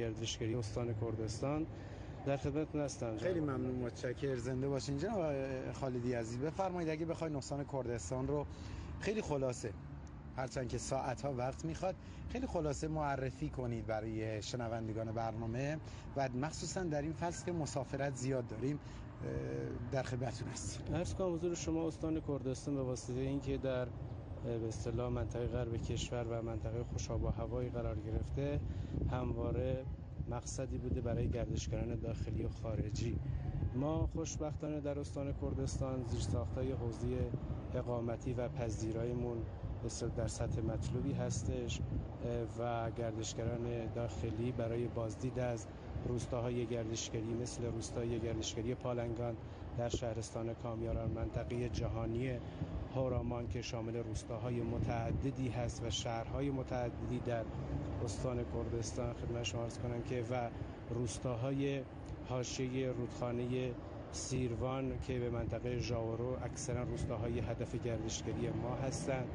گردشگری استان کردستان در خدمتتون هستم. خیلی ممنون، متشکرم. زنده باشین جناب خالدی عزیز. بفرمایید اگه بخواید استان کردستان رو خیلی خلاصه، هرچند که ساعت‌ها وقت میخواد، خیلی خلاصه معرفی کنید برای شنوندگان برنامه و مخصوصا در این فصل که مسافرت زیاد داریم در خدمتتون هستیم. عرض کنم حضور شما استان کردستان به واسطه اینکه در به اصطلاح منطقه غرب کشور و منطقه خوش‌آب و هوایی قرار گرفته، همواره مقصدی بوده برای گردشگران داخلی و خارجی. ما خوشبختانه در استان کردستان زیرساخت‌های حوزه اقامتی و پذیراییمون در سطح مطلوبی هستش و گردشگران داخلی برای بازدید از روستاهای گردشگری مثل روستای گردشگری پالنگان در شهرستان کامیاران، منطقه جهانی هورامان که شامل روستاهای متعددی هست و شهرهای متعددی در استان کردستان خدمت شما عرض کنم که و روستاهای حاشیه رودخانه سیروان که به منطقه ژاورو اکثرا روستاهای هدف گردشگری ما هستند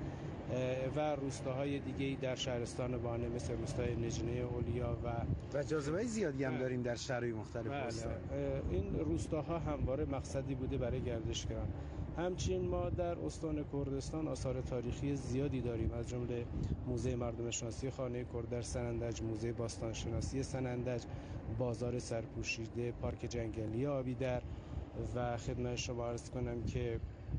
و روستاهای دیگه‌ای در شهرستان بانه مثل روستای نجنه اولیا و جاذبه زیادی هم داریم در شهرهای مختلف استان. این روستاها همواره مقصدی بوده برای گردشگران. همچنین ما در استان کردستان آثار تاریخی زیادی داریم، از جمله موزه مردم شناسی خانه کرد در سنندج، موزه باستان شناسی سنندج، بازار سرپوشیده، پارک جنگلی آبیدر و خدمت شما عرض کنم که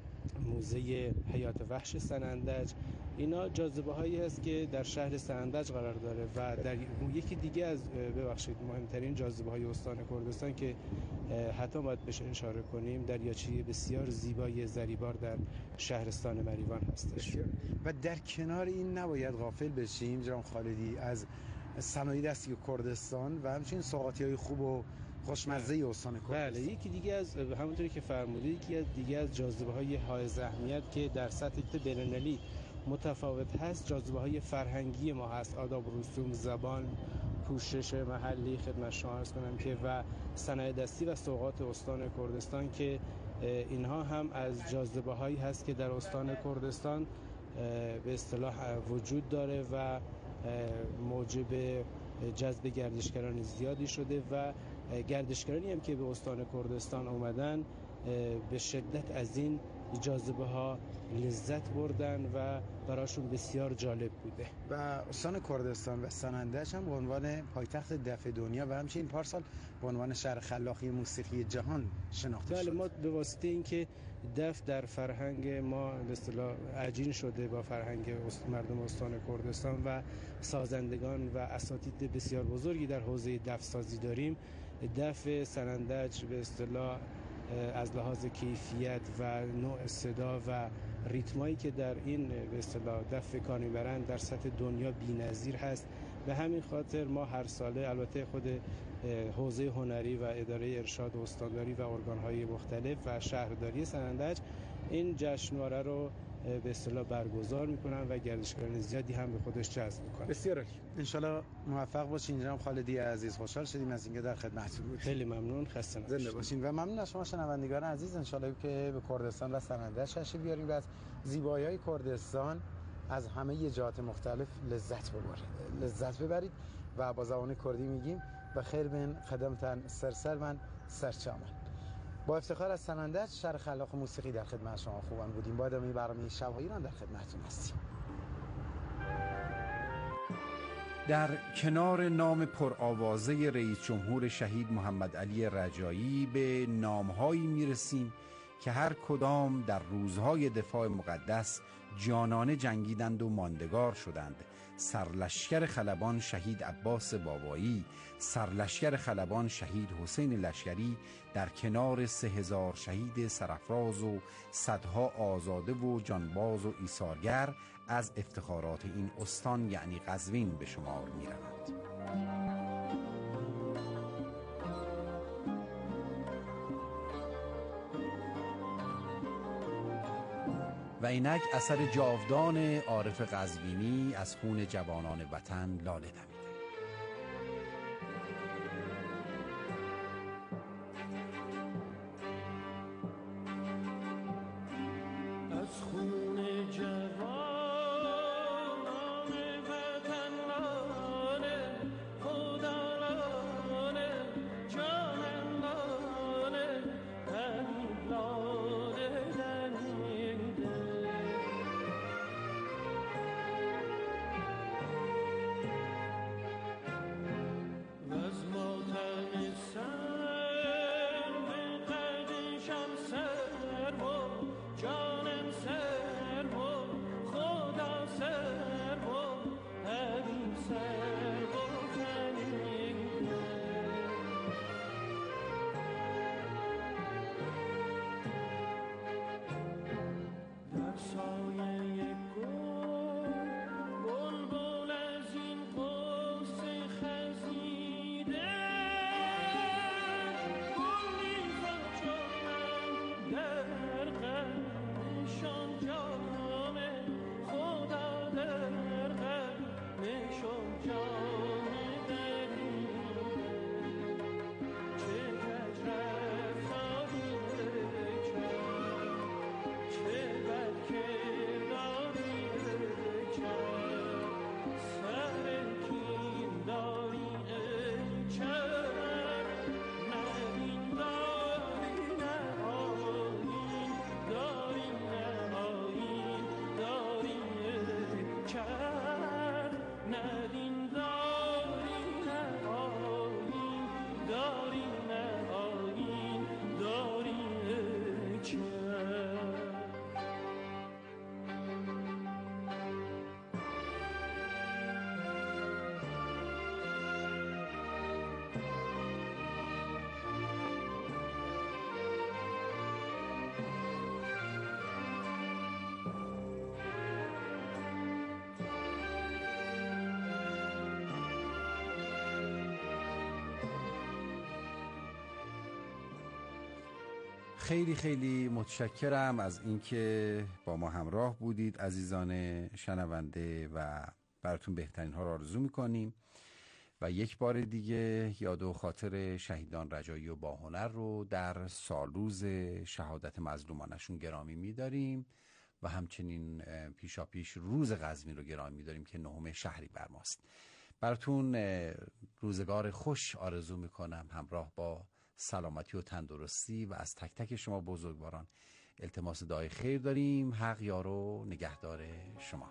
موزه حیات وحش سنندج. اینا جاذبه هایی هست که در شهر سنندج قرار داره و در یکی دیگه از مهمترین جاذبه های استان کردستان که حتی باید بهش اشاره کنیم، دریاچه بسیار زیبای زریبار در شهرستان مریوان هستش. و در کنار این نباید غافل بشیم جناب خالدی از صنایع دستی کردستان و همچنین سوغاتی خوب و خوشمزه استان کردستان. بله، یکی دیگه از همونطوری که فرمودید یکی دیگه از جاذبه‌های حائز اهمیت که در سطح بین‌المللی متفاوت هست، جاذبه‌های فرهنگی ما هست، آداب و رسوم، زبان، پوشش محلی خدمت شما عرض کنم که و صنایع دستی و سوغات استان کردستان که اینها هم از جاذبه‌هایی هست که در استان کردستان به اصطلاح وجود داره و موجب جذب گردشگران زیادی شده و گردشگرانی هم که به استان کردستان اومدن به شدت از این جاذبه ها لذت بردن و براشون بسیار جالب بوده. و استان کردستان و سنندج هم به عنوان پایتخت دف دنیا و همچنین پارسال به عنوان شهر خلاقی موسیقی جهان شناخته شد. بله، ما به واسطه اینکه دف در فرهنگ ما به اصطلاح عجین شده با فرهنگ مردم استان کردستان و سازندگان و اساتید بسیار بزرگی در حوزه دف سازی داریم، دف سنندج به اصطلاح از لحاظ کیفیت و نوع صدا و ریتمایی که در این به اصطلاح دف کار میبرند در سطح دنیا بی‌نظیر هست. به همین خاطر ما هر ساله البته خود حوزه هنری و اداره ارشاد و استانداری و ارگان‌های مختلف و شهرداری سنندج این جشنواره رو به اصطلاح برگزار میکنن و گردشگران زیادی هم به خودش جذب میکنن. بسیار عالی، ان شاءالله موفق باشین جناب خالدی عزیز. خوشحال شدیم از اینکه در خدمتتون بودیم. خیلی ممنون، خسته نباشید. زنده باشین و ممنون از شما شنوندگان عزیز. ان شاءالله که به کردستان و سنندج تشریف بیارید و از زیبایی‌های کردستان از همه جهات مختلف لذت ببرید و با زبان کردی میگیم و خیر بن خدمتن سرسر من سرچامن. با افتخار از سنندج شهر خلاق موسیقی در خدمت شما خوبان بودیم. با ادامه برنامه شب ایران در خدمتتون هستیم. در کنار نام پرآوازه رئیس جمهور شهید محمد علی رجایی به نامهایی میرسیم که هر کدام در روزهای دفاع مقدس جانانه جنگیدند و ماندگار شدند. سرلشکر خلبان شهید عباس بابایی، سرلشکر خلبان شهید حسین لشکری در کنار 3000 شهید سرافراز و صدها آزاده و جانباز و ایثارگر از افتخارات این استان یعنی قزوین به شمار می روند. و اینک اثر جاودان عارف قزوینی از خون جوانان وطن لاله دمیده. از خون جوانان وطن لاله خدا را خیلی خیلی متشکرم از اینکه با ما همراه بودید عزیزان شنونده و براتون بهترین ها رو آرزو میکنیم و یک بار دیگه یاد و خاطر شهیدان رجایی و باهنر رو در سالروز شهادت مظلومانشون گرامی میداریم و همچنین پیشاپیش روز قزوین رو گرامی میداریم که 9 شهریور ماست. براتون روزگار خوش آرزو میکنم همراه با سلامتی و تندرستی و از تک تک شما بزرگواران التماس دعای خیر داریم. حق یار و نگهدار شما.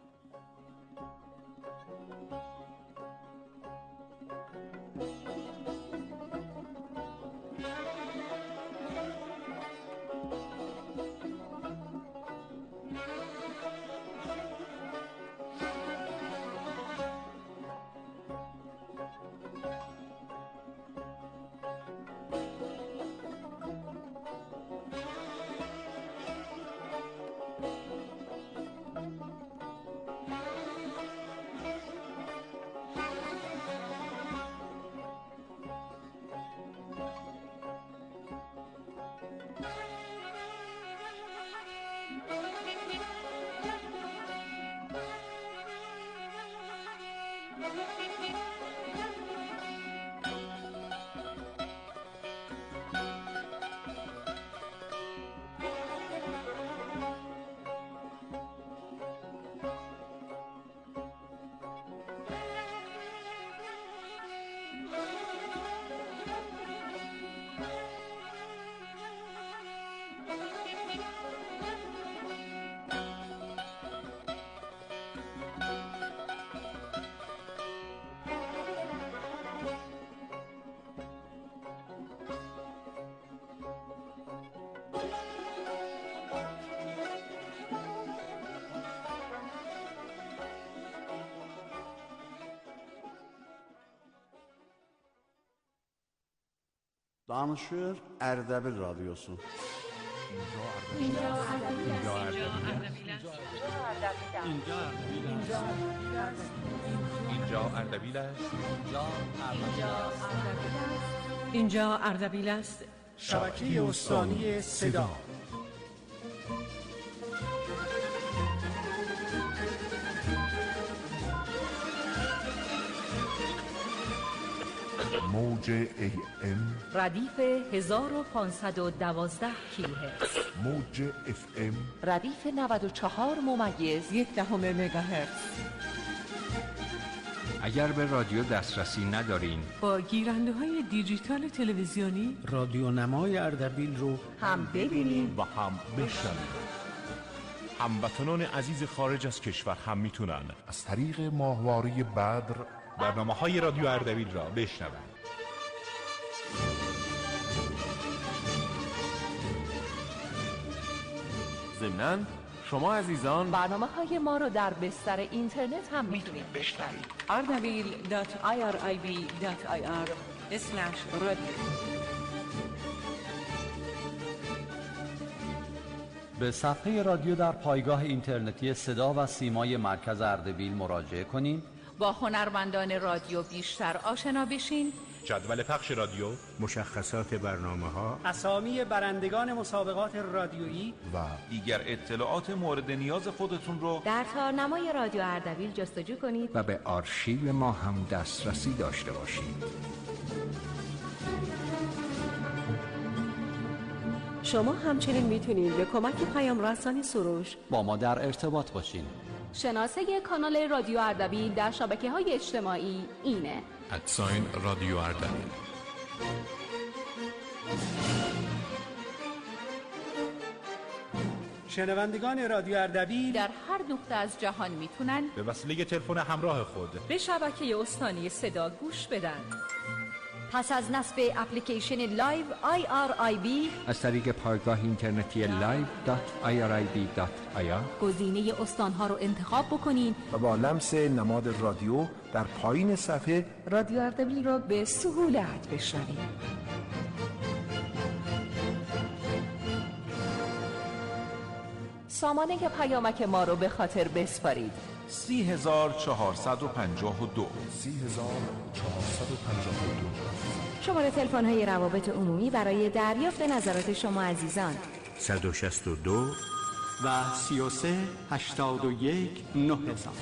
Danışır Ərdəbil Radyosu. اینجا اردبیل است. شبکه استانی صدا. موج AM ردیف 1512 کیلوهرتز، موج FM ردیف 94.1 مگاهرتز. اگر به رادیو دسترسی ندارین، با گیرنده های دیجیتال تلویزیونی رادیو نمای اردبیل رو هم ببینید و هم بشنوید. هموطنان عزیز خارج از کشور هم میتونن از طریق ماهواره بدر برنامه‌های رادیو اردبیل را بشنوند. ضمناً شما عزیزان برنامه‌های ما رو در بستر اینترنت هم میتونید بشنوید. ardabil.irib.ir/radio. به صفحه رادیو در پایگاه اینترنتی صدا و سیمای مرکز اردبیل مراجعه کنید. با هنرمندان رادیو بیشتر آشنا بشین. جدول پخش رادیو، مشخصات برنامه‌ها، اسامی برندگان مسابقات رادیویی و دیگر اطلاعات مورد نیاز خودتون رو در تارنمای رادیو اردبیل جستجو کنید و به آرشیو ما هم دسترسی داشته باشید. شما همچنین میتونید به کمک پیام رسانی سروش با ما در ارتباط باشین. شناسه کانال رادیو اردبیل در شبکه‌های اجتماعی اینه: رادیو اردبیل. شنوندگان رادیو اردبیل در هر نقطه از جهان میتونن به وسیله تلفن همراه خود به شبکه استانی صدا گوش بدن. پس از نصب اپلیکیشن لایو IRIB از طریق پایگاه اینترنتی live.irib.ir گزینه استانها رو انتخاب بکنین و با لمس نماد رادیو در پایین صفحه رادیو اردبیل رو به سهولت بشنوید. سامانه پیامک ما رو به خاطر بسپارید: 30452 30452 شماره تلفن های روابط عمومی برای دریافت نظرات شما عزیزان 162 و 33 81 9000.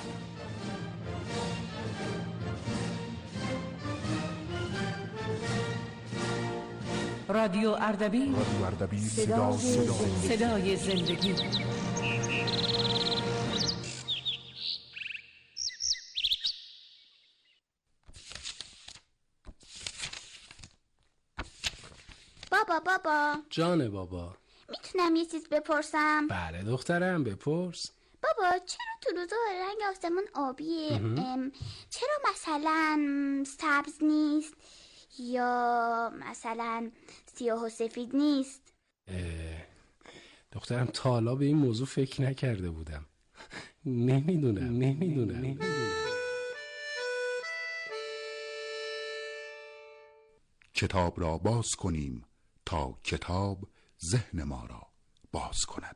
رادیو اردبیل، صدای زندگی. بابا جان بابا، میتونم یه چیز بپرسم؟ بله دخترم، بپرس. بابا چرا تو روزا رنگ آسمون آبیه؟ چرا مثلا سبز نیست یا مثلا سیاه و سفید نیست؟ دخترم تا حالا به این موضوع فکر نکرده بودم. نمیدونم. کتاب را باز کنیم تا کتاب ذهن ما را باز کند.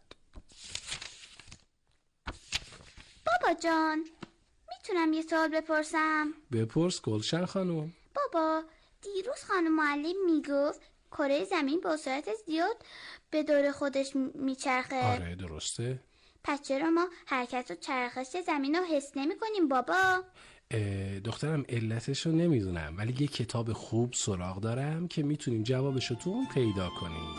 بابا جان، میتونم یه سوال بپرسم؟ بپرس گلشن خانم. بابا دیروز خانم معلم میگفت کره زمین با سرعت زیاد به دور خودش میچرخه. آره درسته. پس چرا ما حرکت و چرخش زمین رو حس نمی کنیم بابا؟ دخترم علتش رو نمیدونم، ولی یه کتاب خوب سراغ دارم که میتونیم جوابش رو تو اون پیدا کنیم.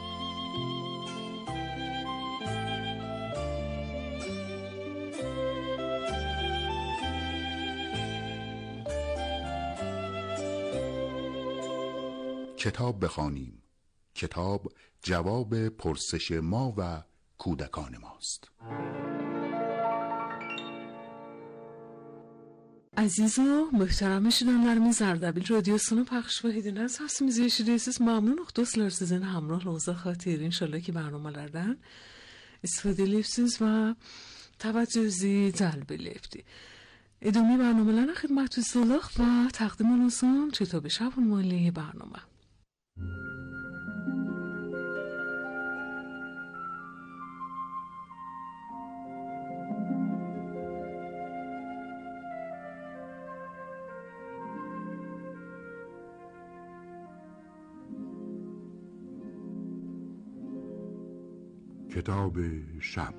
کتاب بخوانیم. کتاب جواب پرسش ما و کودکان ماست. عزیزا محترم şirinlerimiz Ardabil radyosunu paylaşma hediniz. Hasımız yaşadığınız memnun dostlar sizin hamrohlığınıza xatir. İnşallah ki برنامه‌lardan استفاده ediyorsunuz ve توجهی جلب ediyorsunuz. ادامه برنامه‌larına خدمتتون و تقدیم اونسان کتاب شب مالی برنامه. کتاب شب.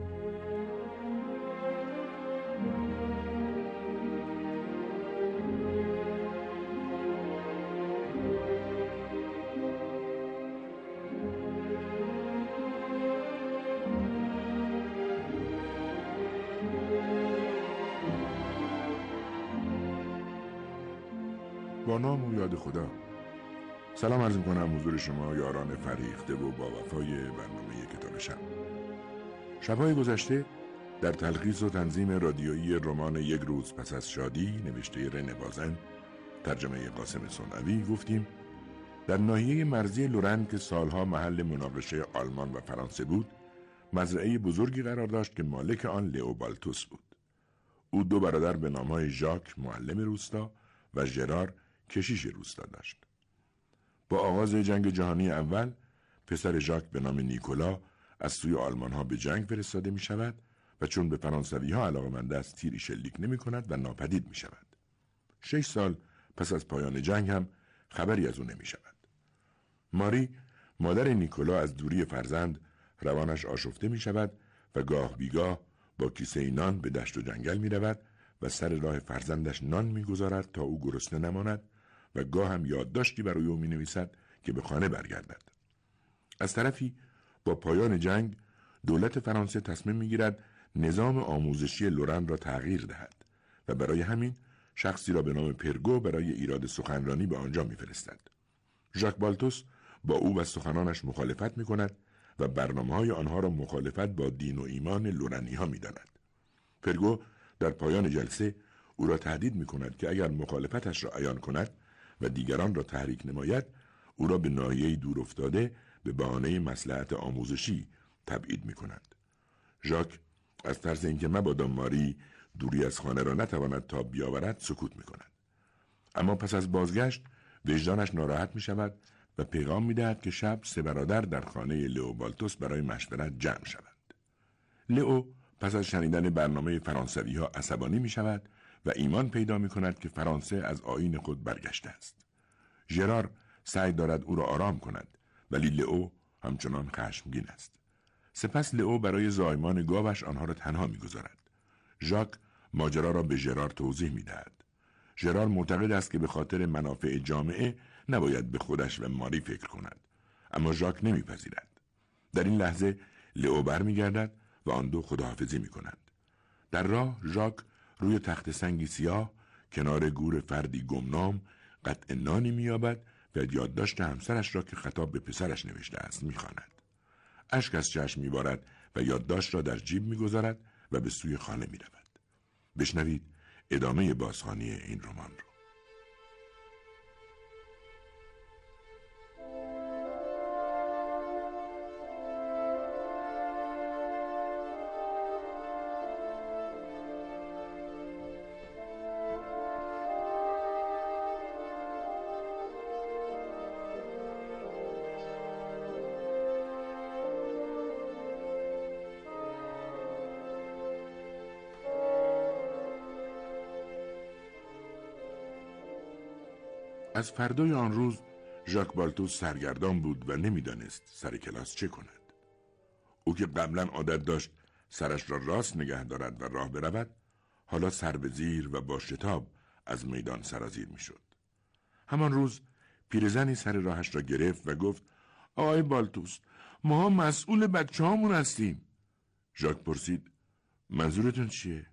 با نام و یاد خدا. سلام عرض می‌کنم حضور شما یاران فریخته و با وفای برنامه کتاب شب. شب‌های گذشته در تلخیص و تنظیم رادیویی رمان یک روز پس از شادی نوشته رنه بازن، ترجمه قاسم صنعوی، گفتیم در ناحیه مرزی لورن که سالها محل مناقشه آلمان و فرانسه بود، مزرعه بزرگی قرار داشت که مالک آن لئو بالتوس بود. او دو برادر به نام‌های ژاک معلم روستا و ژرار کشیش روستا داشت. با آغاز جنگ جهانی اول پسر ژاک به نام نیکولا از سوی آلمان‌ها به جنگ فرستاده می شود و چون به فرانسوی‌ها علاقه‌مند است تیری شلیک نمی کند و ناپدید می شود. 6 سال پس از پایان جنگ هم خبری از او نمی شود. ماری مادر نیکولا از دوری فرزند روانش آشفته می شود و گاه بیگاه با کیسه نان به دشت و جنگل می رود و سر راه فرزندش نان می گذارد تا او گرسنه نماند و گاه هم یادداشتی برای او می نویسد که به خانه برگردد. از طرفی با پایان جنگ دولت فرانسه تصمیم می گیرد نظام آموزشی لورن را تغییر دهد و برای همین شخصی را به نام پرگو برای ایراد سخنرانی به آنجا می فرستد. ژاک بالتوس با او و سخنانش مخالفت می کند و برنامه‌های آنها را مخالفت با دین و ایمان لورنی ها می داند. پرگو در پایان جلسه او را تهدید می کند که اگر مخالفتش را عیان کند و دیگران را تحریک نماید، او را به ناحیه‌ای دور افتاده به بهانه مصلحت آموزشی تبعید می کند. ژاک از ترس اینکه مبادا ماری دوری از خانه را نتواند تاب بیاورد سکوت می کند. اما پس از بازگشت وجدانش ناراحت می شود و پیغام می دهد که شب 3 برادر در خانه لئو بالتوس برای مشورت جمع شوند. لئو پس از شنیدن برنامه فرانسوی ها عصبانی می شود و ایمان پیدا می کند که فرانسه از آیین خود برگشته است. ژرار سعی دارد او را آرام کند، ولی لئو همچنان خشمگین است. سپس لئو برای زایمان گاوش آنها را تنها می‌گذارد. ژاک ماجرا را به ژرار توضیح می‌دهد. ژرار معتقد است که به خاطر منافع جامعه نباید به خودش و ماری فکر کند، اما ژاک نمی‌پذیرد. در این لحظه لئو برمیگردد و آن دو خداحافظی می‌کنند. در راه ژاک روی تخت سنگی سیاه کنار گور فردی گمنام قطع نانی می‌یابد و یادداشت همسرش را که خطاب به پسرش نوشته است می‌خواند. اشک از چشم می‌بارد و یادداشت را در جیب می‌گذارد و به سوی خانه می‌رود. بشنوید ادامه بازخوانی این رمان را. از فردای آن روز ژاک بالتوس سرگردان بود و نمیدانست سر کلاس چه کند. او که قبلا عادت داشت سرش را راست نگه دارد و راه برود، حالا سر به زیر و با شتاب از میدان سرازیر میشد. همان روز پیرزنی سر راهش را گرفت و گفت: آقای بالتوس، ما مسئول بچه‌هامون هستیم. ژاک پرسید: منظورتون چیه؟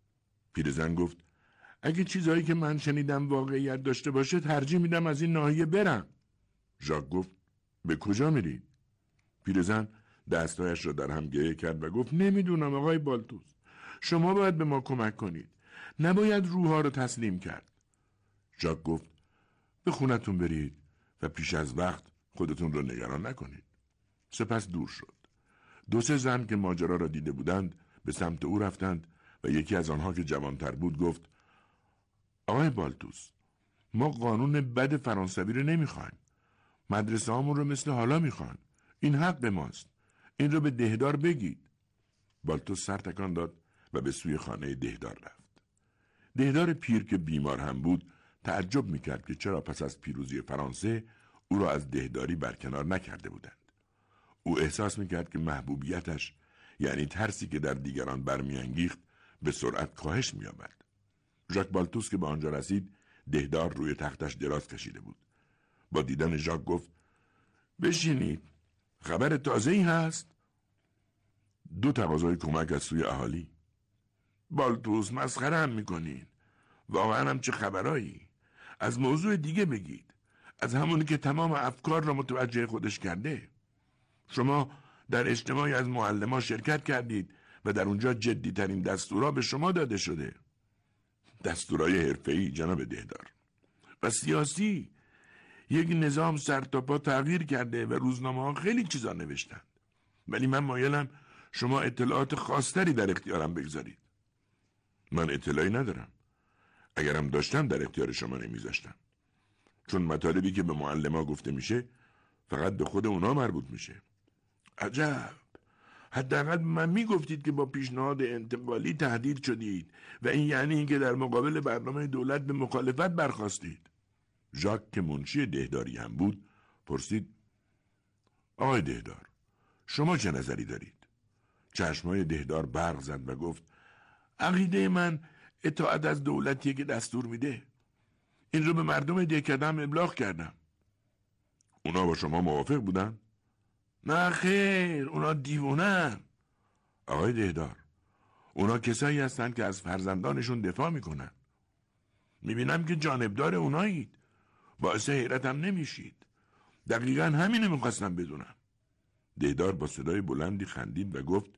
پیرزن گفت: اگه چیزایی که من شنیدم واقعیت داشته باشه ترجیح میدم از این ناحیه برم. ژاک گفت: به کجا میرید؟ پیرزن دستایش را در هم گره کرد و گفت: نمیدونم آقای بالتوس، شما باید به ما کمک کنید، نباید روحا رو تسلیم کرد. ژاک گفت: به خونتون برید و پیش از وقت خودتون رو نگران نکنید. سپس دور شد. 2-3 زن که ماجرا را دیده بودند به سمت او رفتند و یکی از آنها که جوانتر بود گفت: آقای بالتوس، ما قانون بد فرانسوی رو نمیخوایم. مدرسه هامون رو مثل حالا میخوان. این حق ماست. این رو به دهدار بگید. بالتوس سر تکان داد و به سوی خانه دهدار رفت. دهدار پیر که بیمار هم بود تعجب میکرد که چرا پس از پیروزی فرانسه او را از دهداری برکنار نکرده بودند. او احساس میکرد که محبوبیتش، یعنی ترسی که در دیگران برمیانگیخت، به سرعت کاهش مییابد. ژاک بالتوس که به آنجا رسید، دهدار روی تختش دراز کشیده بود. با دیدن ژاک گفت: بشینید، خبر تازه‌ای هست؟ 2 تقاضای کمک از سوی اهالی. بالتوس، مسخره هم میکنین. واقعا هم چه خبرایی؟ از موضوع دیگه بگید، از همونی که تمام افکار را متوجه خودش کرده. شما در اجتماعی از معلمان شرکت کردید و در اونجا جدی ترین دستورا به شما داده شده. دستورای حرفه‌ای جناب دهدار. و سیاسی، یک نظام سر تا پا تغییر کرده و روزنامه‌ها خیلی چیزا نوشتن. ولی من مایلم شما اطلاعات خاص‌تری در اختیارم بگذارید. من اطلاعی ندارم. اگرم داشتم در اختیار شما نمیذاشتم. چون مطالبی که به معلم‌ها گفته میشه فقط به خود اونا مربوط میشه. عجب. حداقل من میگفتید که با پیشنهاد انتقالی تهدید شدید و این یعنی اینکه در مقابل برنامه دولت به مخالفت برخاستید. ژاک که منشی دهداری هم بود پرسید: آقای دهدار، شما چه نظری دارید؟ چشمای دهدار برق زد و گفت: عقیده من اطاعت از دولتیه که دستور میده. این رو به مردم دهکدم ابلاغ کردم. اونا با شما موافق بودن؟ نه خیر، اونا دیوونن. آقای دهدار، اونا کسایی هستن که از فرزندانشون دفاع میکنن. میبینم که جانبدار اونایید. باعث حیرتم نمیشید. دقیقا همینه میخواستم بدونم. دهدار با صدای بلندی خندید و گفت: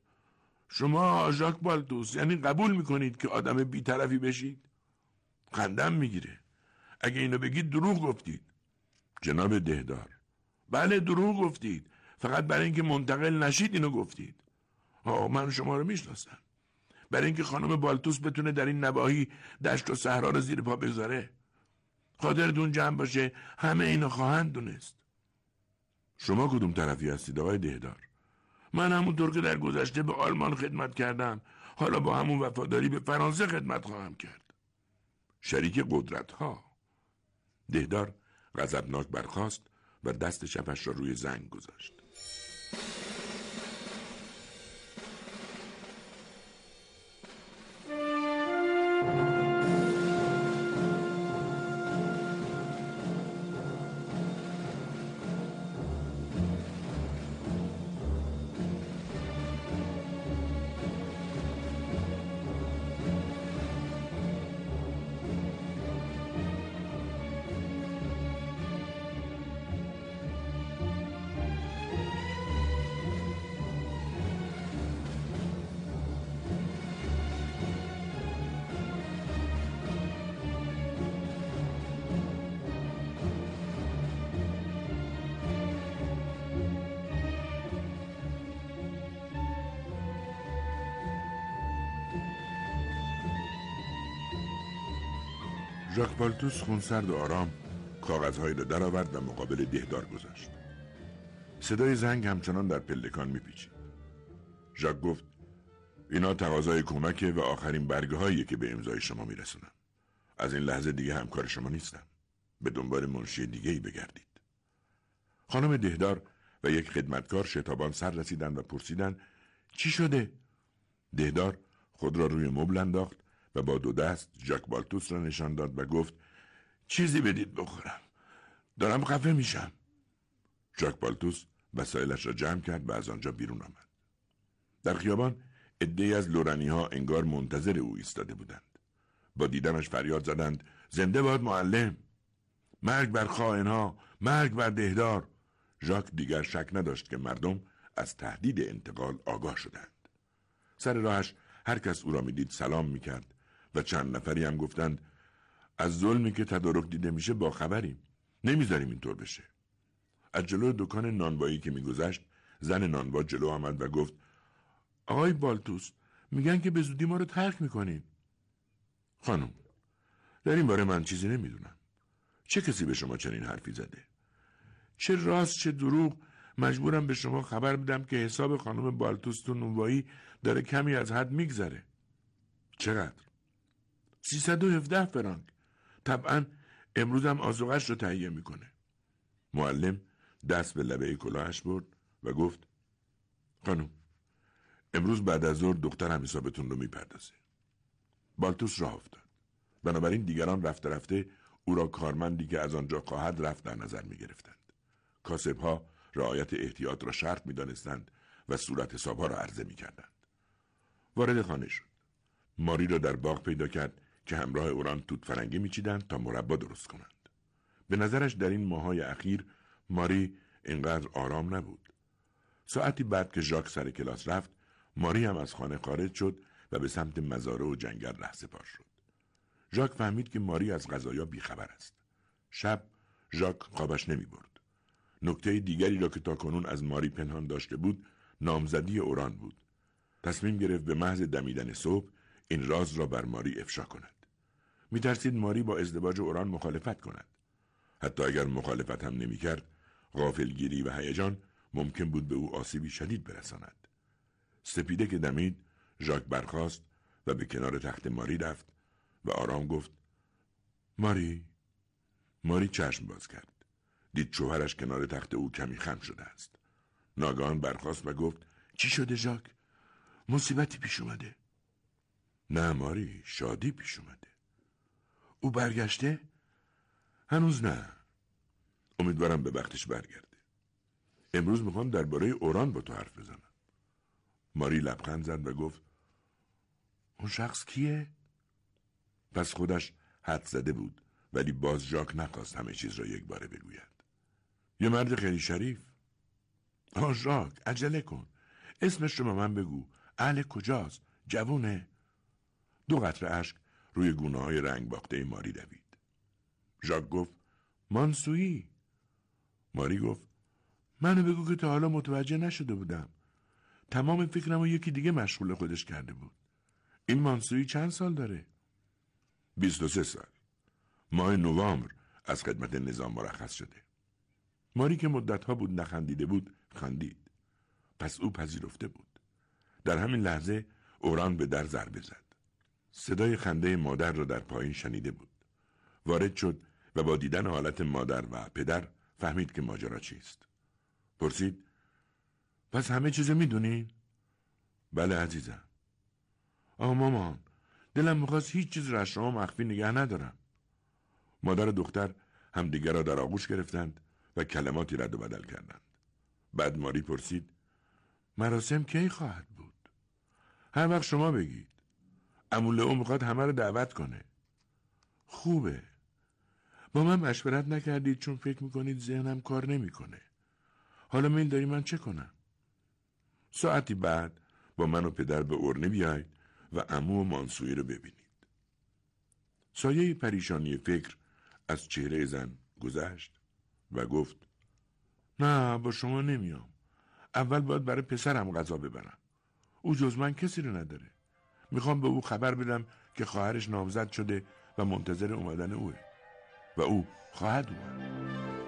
شما ژاک بالتوس یعنی قبول میکنید که آدم بی‌طرفی بشید؟ خندم میگیره. اگه اینو بگید دروغ گفتید. جناب دهدار: بله دروغ گفتید، فقط برای اینکه منتقل نشید اینو گفتید. من شما رو میشناسم. برای اینکه خانم بالتوس بتونه در این نواحی دشت و صحرا رو زیر پا بذاره. خاطرتون جمع باشه همه اینو خواهند دونست. شما کدوم طرفی هستید آقای دهدار؟ من همونطور که در گذشته به آلمان خدمت کردم، حالا با همون وفاداری به فرانسه خدمت خواهم کرد. شریک قدرت ها. دهدار غضبناک برخاست و دست چپش را روی زنگ گذاشت. ژاک بالتوس خونسرد و آرام کاغذهایی را درآورد و مقابل دهدار گذاشت. صدای زنگ همچنان در پلکان میپیچید. ژاک گفت اینا تقاضای کمکه و آخرین برگه هاییه که به امضای شما میرسونم. از این لحظه دیگه همکار شما نیستم. به دنبال منشی دیگه‌ای بگردید. خانم دهدار و یک خدمتکار شتابان سر رسیدند و پرسیدند چی شده؟ دهدار خود را روی مبل انداخت و با دو دست ژاک بالتوس را نشان داد و گفت چیزی بدید بخورم. دارم خفه میشم. ژاک بالتوس وسایلش را جمع کرد و از آنجا بیرون آمد. در خیابان عده‌ای از لورنی ها انگار منتظر او ایستاده بودند. با دیدنش فریاد زدند زنده باد معلم! مرگ بر خائن‌ها! مرگ بر دهدار! ژاک دیگر شک نداشت که مردم از تهدید انتقال آگاه شدند. سر راهش هر کس او را میدید سلام میکرد و چند نفری هم گفتند از ظلمی که تدارک دیده میشه با خبریم. نمیذاریم اینطور بشه. از جلو دکان نانوایی که میگذشت زن نانوا جلو آمد و گفت آقای بالتوس میگن که به زودی ما رو ترک میکنین. خانم در این باره من چیزی نمیدونم. چه کسی به شما چنین حرفی زده؟ چه راست چه دروغ مجبورم به شما خبر بدم که حساب خانم بالتوس تو نانوایی داره کمی از حد میگذره. چقدر؟ 317 فرانک. طبعا امروزم آذوقه‌اش رو تهیه میکنه. معلم دست به لبه کلاهش برد و گفت خانم امروز بعد از ظهر دخترم حسابتون رو میپردازه. بالتوس راه افتاد. بنابراین دیگران رفته رفته او را کارمندی که از آنجا خواهد رفت در نظر میگرفتند. کاسب‌ها رعایت احتیاط را شرط میدانستند و صورت حساب‌ها را عرضه میکردند. وارد خانه شد. ماری را در باغ پیدا کرد که همراه اوران توت فرنگی میچیدند تا مربا درست کنند. به نظرش در این ماه‌های اخیر ماری اینقدر آرام نبود. ساعتی بعد که ژاک سر کلاس رفت، ماری هم از خانه خارج شد و به سمت مزارع و جنگل رهسپار شد. ژاک فهمید که ماری از قضایا بیخبر است. شب ژاک خوابش نمی برد. نکته دیگری را که تاکنون از ماری پنهان داشته بود، نامزدی اوران بود. تصمیم گرفت به محض دمیدن صبح این راز را بر ماری افشا کند. می ترسید ماری با ازدواج اوران مخالفت کند. حتی اگر مخالفت هم نمی کرد، غافلگیری و هیجان ممکن بود به او آسیبی شدید برساند. سپیده که دمید، ژاک برخاست و به کنار تخت ماری رفت و آرام گفت ماری. ماری چشم باز کرد. دید شوهرش کنار تخت او کمی خم شده است. ناگهان برخاست و گفت چی شده ژاک؟ مصیبتی پیش اومده؟ نه ماری، شادی پیش اومده. او برگشته؟ هنوز نه. امیدوارم به وقتش برگرده. امروز میخوام درباره اوران با تو حرف بزنم. ماری لبخند زد و گفت اون شخص کیه؟ پس خودش حد زده بود، ولی باز ژاک نخواست همه چیز را یک باره بگوید. یه مرد خیلی شریف. ژاک عجله کن. اسمش رو به من بگو. اهل کجاست؟ جوونه؟ 2 قطره اشک روی گونه‌های رنگ باخته ماری دوید. ژاک گفت مانسویی. ماری گفت منو بگو که تا حالا متوجه نشده بودم. تمام فکرم رو یکی دیگه مشغول خودش کرده بود. این مانسویی چند سال داره؟ 23 سال. ماه نوامبر از خدمت نظام مرخص شده. ماری که مدتها بود نخندیده بود خندید. پس او پذیرفته بود. در همین لحظه اوران به در ضربه زد. صدای خنده مادر را در پایین شنیده بود. وارد شد و با دیدن حالت مادر و پدر فهمید که ماجرا چیست. پرسید: پس همه چیزو میدونین؟ بله عزیزم. مامان، دلم میخواست هیچ چیز را از شما مخفی نگه ندارم. مادر و دختر همدیگر را در آغوش گرفتند و کلماتی رد و بدل کردند. بعد ماری پرسید: مراسم کی خواهد بود؟ هر وقت شما بگید. عمو لئو میخواد همه رو دعوت کنه. خوبه. با من مشورت نکردید چون فکر میکنید ذهنم کار نمیکنه. حالا میل داری من چه کنم؟ ساعتی بعد با من و پدر به اورنی بیاید و عمو و مانسویی رو ببینید. سایه پریشانی فکر از چهره زن گذشت و گفت: نه، با شما نمیام. اول باید برای پسرم غذا ببرم. او جز من کسی رو نداره. میخوام به او خبر بدم که خواهرش نامزد شده و منتظر اومدن اوه و او خواهد اومد.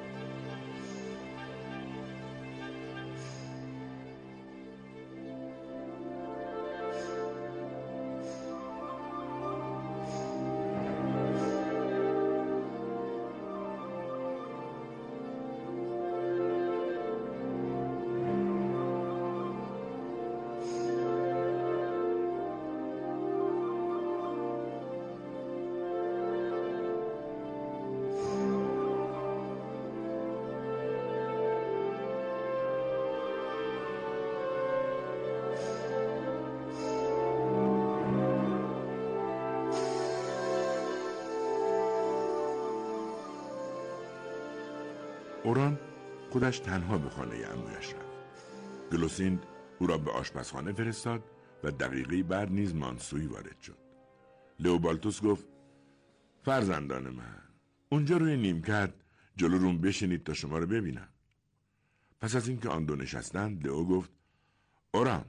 اوران خودش تنها به خانه عمویش رفت. گلوسیند او را به آشپزخانه فرستاد و دقیقه بعد نیز مانسویی وارد شد. لئوبالتوس گفت: فرزندان من، اونجا روی نیمکت جلو روم بشینید تا شما رو ببینم. پس از اینکه آن دو نشستند، لئو گفت: اوران،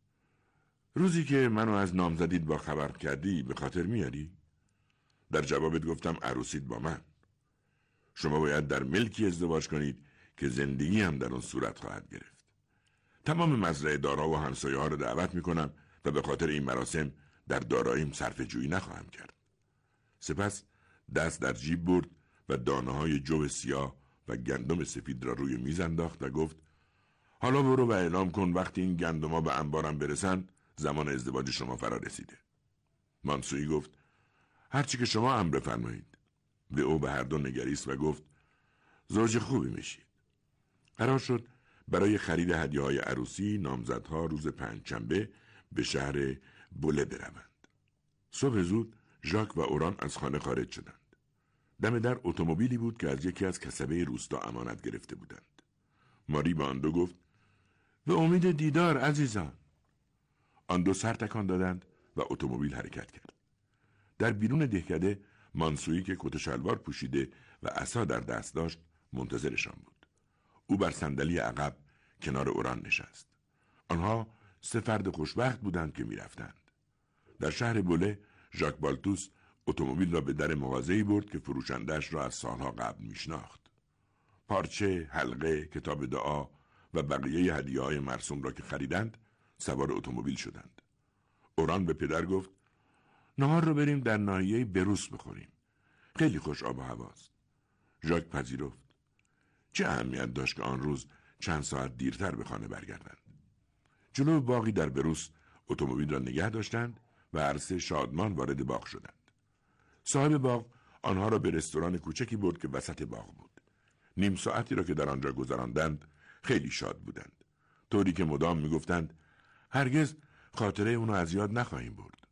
روزی که منو از نامزدیت با خبر کردی به خاطر میاری؟ در جوابت گفتم عروسیت با من. شما باید در ملکی ازدواج کنید که زندگی هم در اون صورت خواهد گرفت. تمام مزرعه دارا و همسایه ها رو دعوت میکنم و به خاطر این مراسم در داراییم صرفه جویی نخواهم کرد. سپس دست در جیب برد و دانه های جو سیاه و گندم سفید را روی میز انداخت و گفت: حالا برو و اعلام کن وقتی این گندم‌ها به انبارم برسن زمان ازدواج شما فرا رسیده. مانسویی گفت: هرچی که شما امر بفرمایید. لئو به هر دو نگریست و گفت: زوج خوبی میشید. قرار شد برای خرید هدیه‌های عروسی نامزدها روز پنجشنبه به شهر بوله بروند. صبح زود ژاک و اوران از خانه خارج شدند. دم در اتومبیلی بود که از یکی از کسبه روستا امانت گرفته بودند. ماری به آن دو گفت: به امید دیدار عزیزان. آن دو سر تکان دادند و اتومبیل حرکت کرد. در بیرون دهکده مانسویی که کت و شلوار پوشیده و عصا در دست داشت منتظرشان بود. او بر صندلی عقب کنار اوران نشست. آنها سه فرد خوشبخت بودند که میرفتند. در شهر بوله ژاک بالتوس اتومبیل را به در مغازه‌ای برد که فروشنده‌اش را از سالها قبل میشناخت. پارچه، حلقه، کتاب دعا و بقیه هدیه‌های مرسوم را که خریدند سوار اتومبیل شدند. اوران به پدر گفت: نهار رو بریم در ناحیه بروس بخوریم. خیلی خوش آب و هواست. ژاک پذیرفت. چه اهمیت داشت که آن روز چند ساعت دیرتر به خانه برگردند. جلو باغی در بروس اتومبیل را نگه داشتند و هر سه شادمان وارد باغ شدند. صاحب باغ آنها را به رستوران کوچکی برد که وسط باغ بود. نیم ساعتی را که در آنجا گذراندند خیلی شاد بودند، طوری که مدام میگفتند هرگز خاطره اونو از یاد نخواهیم برد.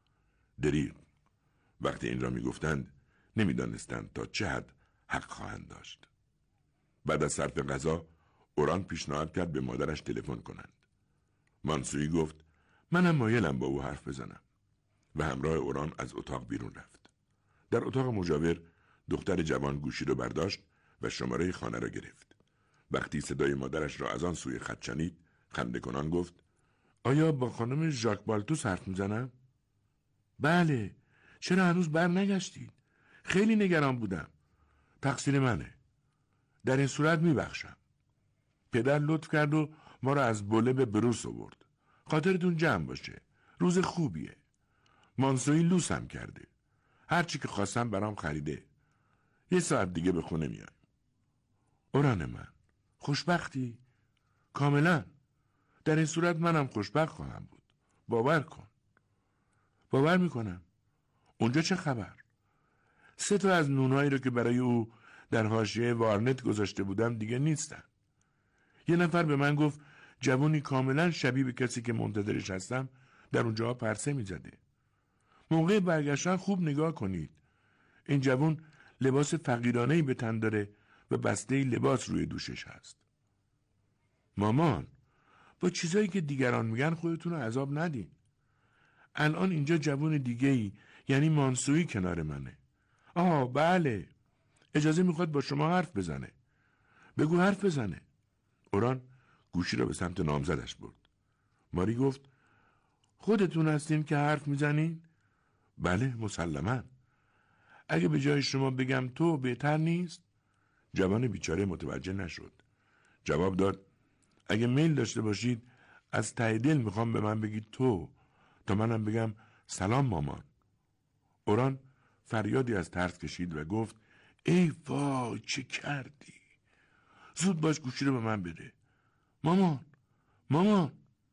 دریغ. وقتی این را میگفتند نمیدانستند تا چه حد حق خواهند داشت. بعد از صرف غذا اوران پیشنهاد کرد به مادرش تلفن کنند. مانسویی گفت: منم مایلم با او حرف بزنم و همراه اوران از اتاق بیرون رفت. در اتاق مجاور دختر جوان گوشی رو برداشت و شماره خانه را گرفت. وقتی صدای مادرش را از آن سوی خط شنید خنده کنان گفت: آیا با خانم ژاک بالتوس حرف میزنم؟ بله. چرا هنوز بر نگشتید؟ خیلی نگران بودم. تقصیر منه. در این صورت میبخشم. پدر لطف کرد و ما را از بوله به بروس آورد. خاطرتون جمع باشه. روز خوبیه. مانسویی لوسم کرده. هرچی که خواستم برام خریده. 1 ساعت دیگه به خونه میایم. اوران من، خوشبختی؟ کاملا. در این صورت منم خوشبخت خواهم بود. باور کن. باور میکنم. اونجا چه خبر؟ 3 تا از نونایی رو که برای او در حاشیه وارنت گذاشته بودم دیگه نیستن. یه نفر به من گفت جوانی کاملا شبیه به کسی که منتظرش هستم در اونجا پرسه میزده. موقع برگشتن خوب نگاه کنید. این جوان لباس فقیرانه‌ای به تن داره و بسته لباس روی دوشش هست. مامان، با چیزایی که دیگران میگن خودتون رو عذاب ندین. الان اینجا جوان دیگه‌ای یعنی مانسویی کنار منه. بله. اجازه میخواد با شما حرف بزنه. بگو حرف بزنه. اوران گوشی را به سمت نامزدش برد. ماری گفت خودتون هستین که حرف میزنین؟ بله مسلماً. اگه به جای شما بگم تو بهتر نیست؟ جوان بیچاره متوجه نشد. جواب داد اگه میل داشته باشید از ته دل میخوام به من بگید تو تا منم بگم سلام مامان. اوران فریادی از ترس کشید و گفت ای وای چه کردی؟ زود باش گوشی رو به من بده. مامان مامان.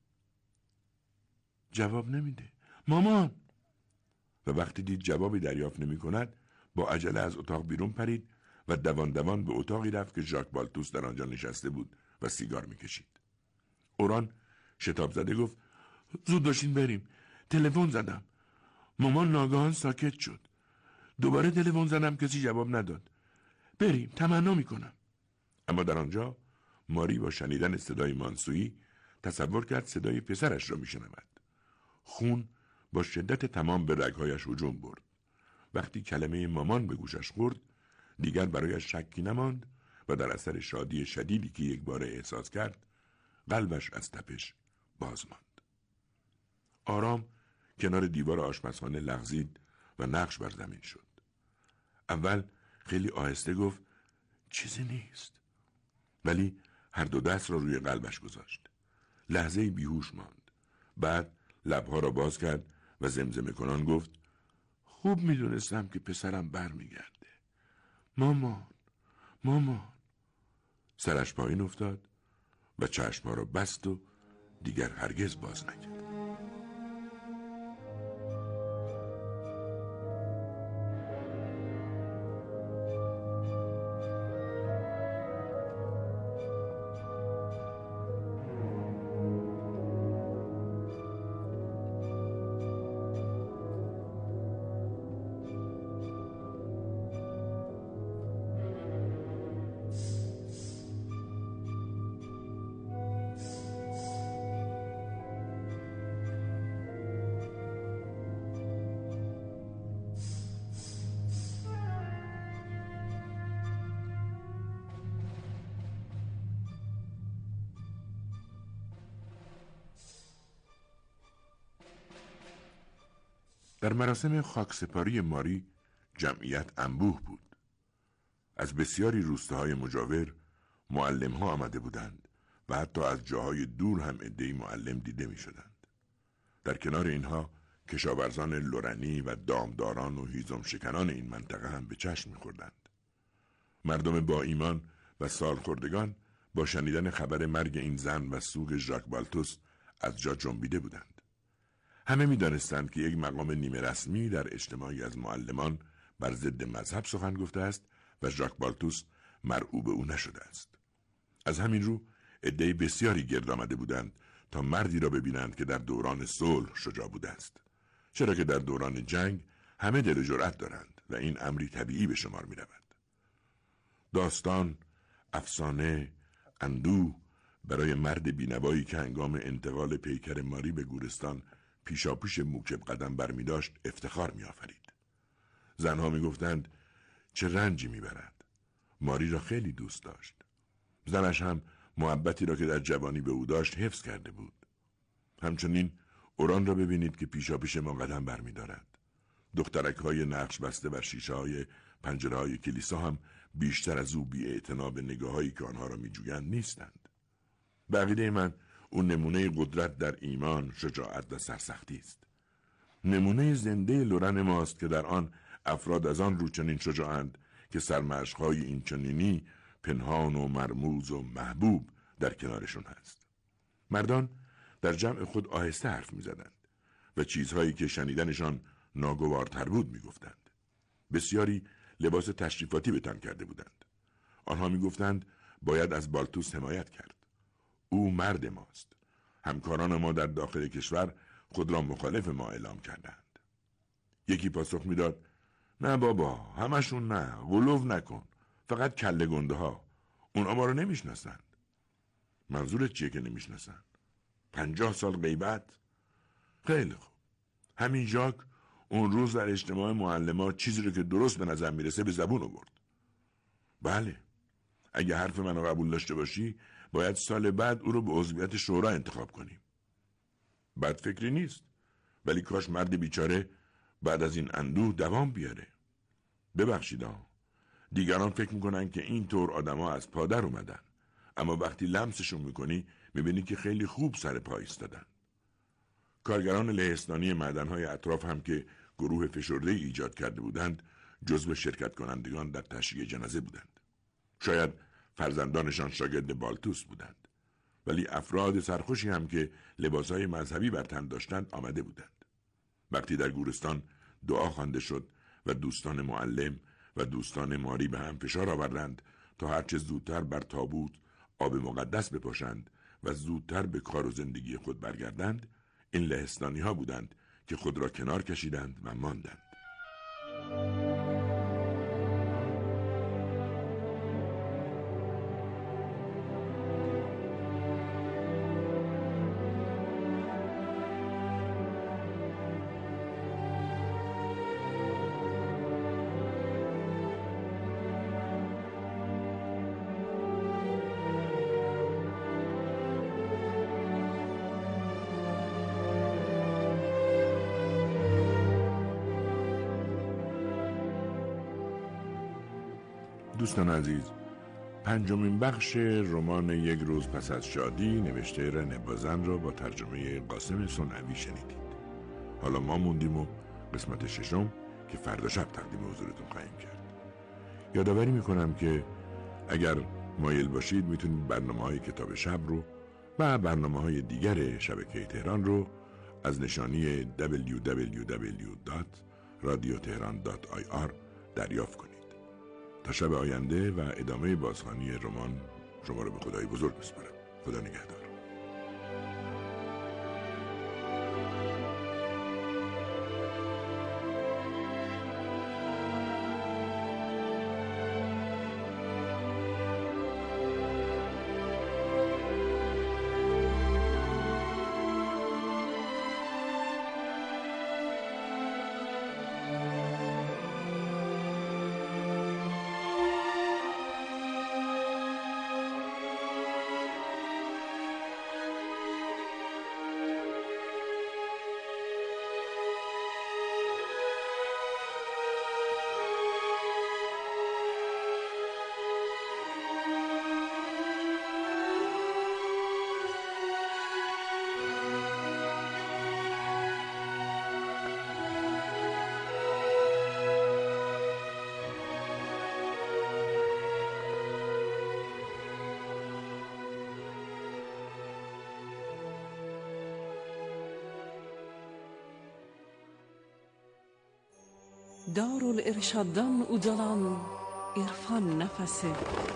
جواب نمیده. مامان. و وقتی دید جوابی دریافت نمی کند با عجله از اتاق بیرون پرید و دوان دوان به اتاقی رفت که ژاک بالتوس در آنجا نشسته بود و سیگار می کشید. اوران شتاب زده گفت زود باشین بریم. تلفن زدم. مامان ناگهان ساکت شد. دوباره تلفن زدم کسی جواب نداد. بریم تمنا می کنم. اما در آنجا ماری با شنیدن صدای مانسویی تصور کرد صدای پسرش را می شنود. خون با شدت تمام به رگهایش هجوم برد. وقتی کلمه مامان به گوشش خورد دیگر برایش شکی نماند و در اثر شادی شدیدی که یک باره احساس کرد قلبش از تپش باز ماند. آرام کنار دیوار آشپزخانه لغزید و نقش بر زمین شد. اول خیلی آهسته گفت چیزی نیست، ولی هر دو دست را روی قلبش گذاشت. لحظه‌ای بیهوش ماند. بعد لبها را باز کرد و زمزمه کنان گفت خوب میدونستم که پسرم برمیگرده. مامان مامان. سرش پایین افتاد و چشمها را بست و دیگر هرگز باز نکرد. در مراسم خاکسپاری ماری جمعیت انبوه بود. از بسیاری روستاهای مجاور معلم‌ها آمده بودند و حتی از جاهای دور هم عده‌ای معلم دیده می‌شدند. در کنار اینها کشاورزان لورنی و دامداران و هیزم شکنان این منطقه هم به چشم می‌خوردند. مردم با ایمان و سالخوردگان با شنیدن خبر مرگ این زن و سوگ ژاک بالتوس از جا جنبیده بودند. همه می‌دانستند که یک مقام نیمه رسمی در اجتماعی از معلمان بر ضد مذهب سخن گفته است و ژاک بالتوس مرعوب او نشده است. از همین رو عده‌ای بسیاری گرد آمده بودند تا مردی را ببینند که در دوران صلح شجاع بوده است، چرا که در دوران جنگ همه دل و جرأت دارند و این امری طبیعی به شمار می‌رود. داستان، افسانه، اندوه برای مرد بینوایی که هنگام انتقال پیکر ماری به گورستان پیشاپیش موکب قدم برمی داشت افتخار می آفرید. زنها می گفتند چه رنجی می برد. ماری را خیلی دوست داشت. زنش هم محبتی را که در جوانی به او داشت حفظ کرده بود. همچنین اوران را ببینید که پیشاپیش ما قدم برمی دارد. دخترک های نقش بسته بر شیشه های پنجره های کلیسا هم بیشتر از او بی اعتنا به نگاه هایی که آنها را می جویند نیستند. به عقیده من اون نمونه قدرت در ایمان، شجاعت و سرسختی است. نمونه زنده لورن ماست که در آن افراد از آن رو چنین شجاعند که سرمشق‌های اینچنینی پنهان و مرموز و محبوب در کنارشون هست. مردان در جمع خود آهسته حرف می‌زدند و چیزهایی که شنیدنشان ناگوارتر بود می‌گفتند. بسیاری لباس تشریفاتی به تن کرده بودند. آنها می‌گفتند باید از بالتوس حمایت کرد. او مرد ماست. همکاران ما در داخل کشور خود را مخالف ما اعلام کردند. یکی پاسخ می‌داد نه بابا، همشون نه، غلو نکن، فقط کله گنده ها، اونا ما رو نمیشناسند. منظورت چیه که نمیشناسند؟ 50 سال غیبت؟ خیلی خوب. همین ژاک اون روز در اجتماع معلمات چیزی رو که درست به نظر میرسه به زبون آورد. بله، اگه حرف منو قبول داشته باشی باید سال بعد او رو به عضویت شورا انتخاب کنیم. بد فکری نیست، ولی کاش مرد بیچاره بعد از این اندوه دوام بیاره. ببخشید دیگران فکر میکنن که این طور آدما از پادر اومدن، اما وقتی لمسشون میکنی میبینی که خیلی خوب سر پا ایستادن. کارگران لهستانی معدنهای اطراف هم که گروه فشرده ایجاد کرده بودند جزو شرکت کنندگان در تشییع جنازه بودند. شاید فرزندانشان شاگرد بالتوس بودند، ولی افراد سرخوشی هم که لباسهای مذهبی بر تن داشتند آمده بودند. وقتی در گورستان دعا خوانده شد و دوستان معلم و دوستان ماری به هم فشار آوردند تا هرچه زودتر بر تابوت آب مقدس بپاشند و زودتر به کار و زندگی خود برگردند، این لهستانی ها بودند که خود را کنار کشیدند و ماندند. دوستان عزیز، 5مین بخش رمان یک روز پس از شادی نوشته رنه بازن را با ترجمه قاسم صنعوی شنیدید. حالا ما موندیم و قسمت 6 که فردا شب تقدیم حضورتون خواهیم کرد. یادآوری میکنم که اگر مایل باشید میتونید برنامه‌های کتاب شب رو و برنامه‌های دیگر شبکه تهران رو از نشانی www.radiotehran.ir دریافت کنید. تا شب آینده و ادامه بازخوانی رمان شما رو به خدای بزرگ میسپارم. خدا نگهدار. Darul-Irshaddan udalan irfan nefesi,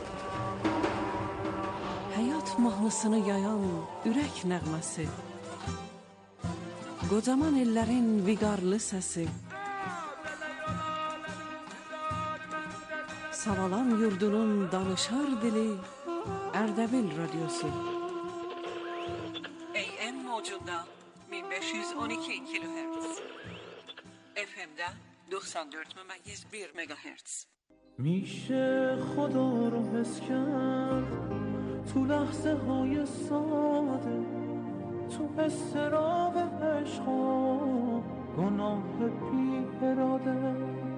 hayat mahnısını yayan ürək nəğməsi, qocaman ellərin viqarlı səsi, Savalan yurdunun danışar dili Ərdəbil radyosu. AM mavcunda 1512 kHz, FM'de 94.1 MHz. میشه خدا رو حس کرد تو لحظه های ساده، تو استراب عشق و گناه بی اراده.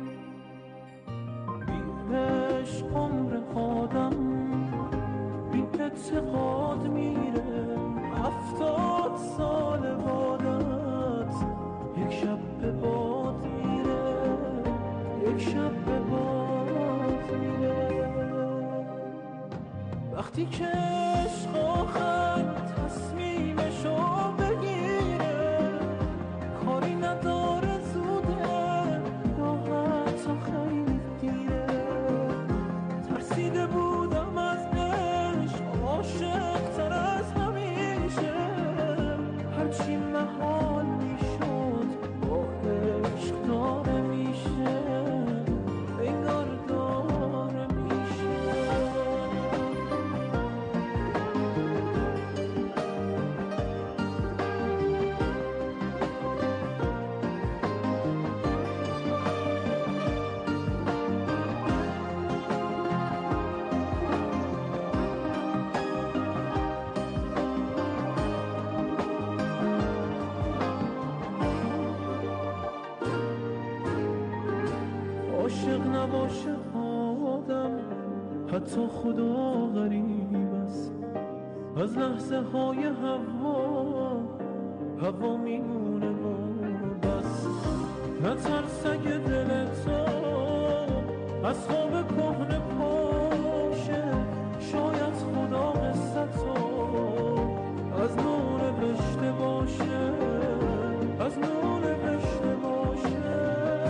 بی عشق عمر آدم بی اعتقاد میره، 70 سال بادت یک شب به باد میره، یک شب به باد میره. وقتی که عشق آخر تصمیمشو بگیره کاری نداره زوده یا حتی خیلی دیره ترسیده بودم از عشق عاشق تر از همیشه هرچی محال میشد با عشق داره میشه انگار داره میشه عاشق نباشه آدم حتی خدا غریب است از لحظه های هوا میمونه و بس نترس اگه دل تو از خواب کهنه پاشه شاید خدا قصتو از نو نوشته باشه از نو نوشته باشه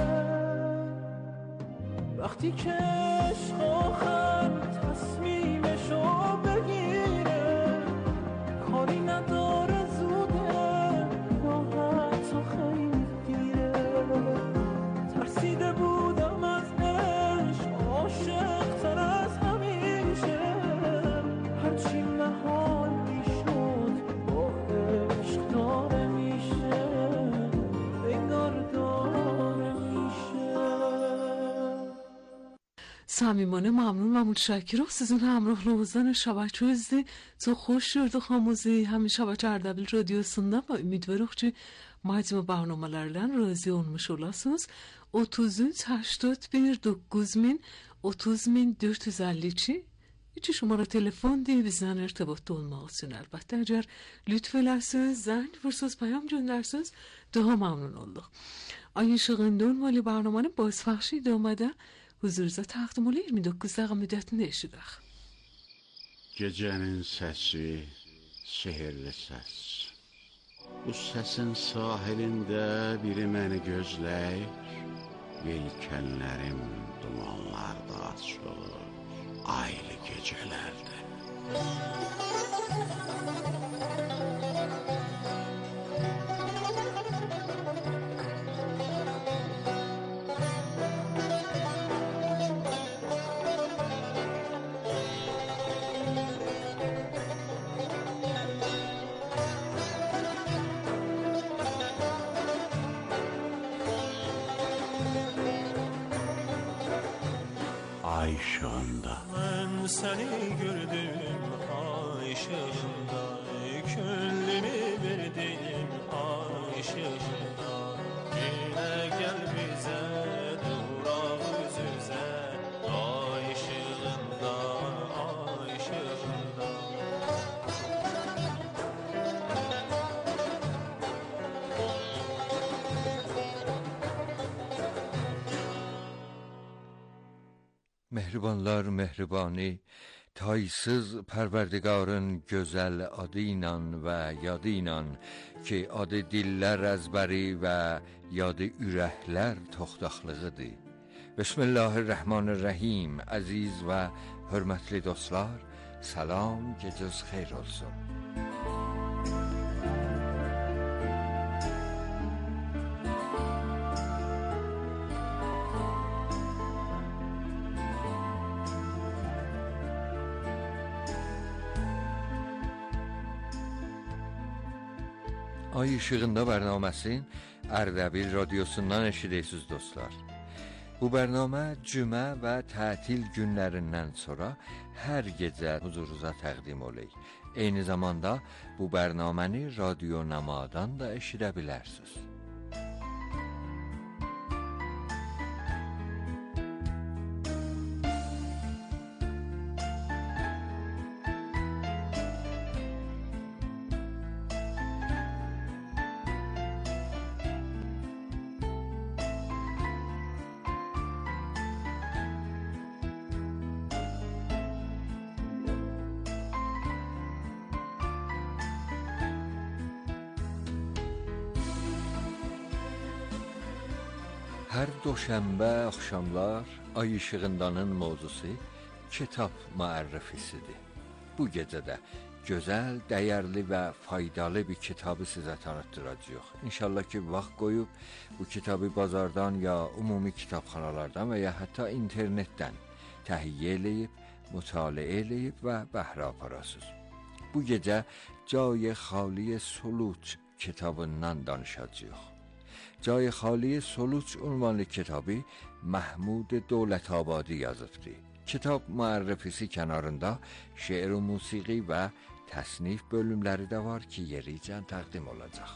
وقتی که عشق آخر تصمیمشو بگیره کاری نداره زوده یا حتی خیلی دیره ترسیده بودم از عشق عاشق تر از همیشه هرچی محال میشد با عشق داره میشه انگار داره میشه. صمیمانه ممنون و متشکرم سیزون همراه روزان شبکه ازدی تو خوش yurdu xamuzi hamisha Şabakə Ərdəbil radiosunda və ümidvarıq ki macmə barnamalardan razı olmuş olasınız. 33 81 9000 30452 İki şumara telefon diye bizden irtibatda olmaq üçün əlbəttə əgər lütf elərsiniz, zəng vursunuz, payam göndərsiniz daha məmnun olduq. Ay Işığında olmalı barnamanın bozfəxşi idamada huzurunuza təqdim ola 29 dəqiqə müddətində eşidək. Gecənin səsi, sehirli səs. Bu səsin sahilində biri məni gözləyir. Yelkənlərim dumanlarda açılır, aylı gecələrdə. Ay ışığında Ben seni gördüm ay ışığında Gönlümü verdim ay ışığında Yine gel bize duraq üz üzə Ay ışığında ay ışığında Mehribanlar mehribani, taysız pərverdigarın gözəl adı ilə və yadı ilə ki, adı dillər əzbəri və yadı ürəklər toxdaqlığıdır. Bismillahirrahmanirrahim, əziz və hörmətli dostlar, salam, gecəz xeyr olsun. Ay Işığında bərnaməsi Ərdəbil radiosundan eşidirsiniz dostlar. Bu bərnamə cümə və tətil günlərindən sonra hər gecə huzurunuza təqdim olacaq. Eyni zamanda bu bərnaməni Radio Namadan da eşidə bilərsiniz. Hər doşənbə axşamlar Ay İşığındanın mövzusu kitab müərrifisidir. Bu gecə də gözəl, dəyərli və faydalı bir kitabı sizə tanıtdıracağıq. İnşallah ki, vaxt qoyub bu kitabı bazardan ya ümumi kitabxanalardan və ya hətta internetdən təhiyyə eləyib, mütaliə eləyib və bəhrə aparasınız. Bu gecə Cay Xaliye Suluç kitabından danışacağıq. Cay Xaliye Suluç ünvanlı kitabı Məhmud Dövlətabadi yazıbdır. Kitab müərrifisi kənarında şeir və musiqi və təsnif bölümləri də var ki, yericə təqdim olacaq.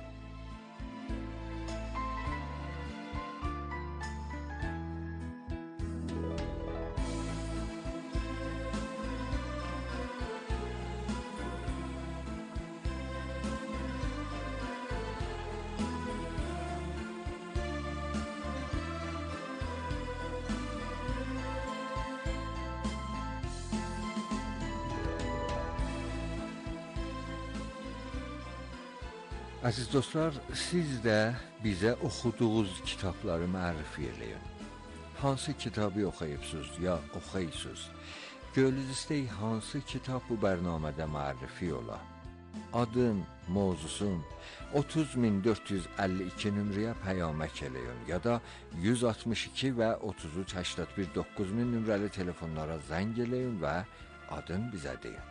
Əziz dostlar, siz də bizə oxuduğunuz kitabları mərifə eləyin. Hansı kitabı oxuyubsuz ya oxuyusuz? Gönlünüz istəyir hansı kitab bu bərnamədə mərifə ola? Adın, mövzusun 30452 nömrəyə pəyamək eləyin ya da 162 və 33 81 9000 nömrəli telefonlara zəng eləyin və adın bizə deyin.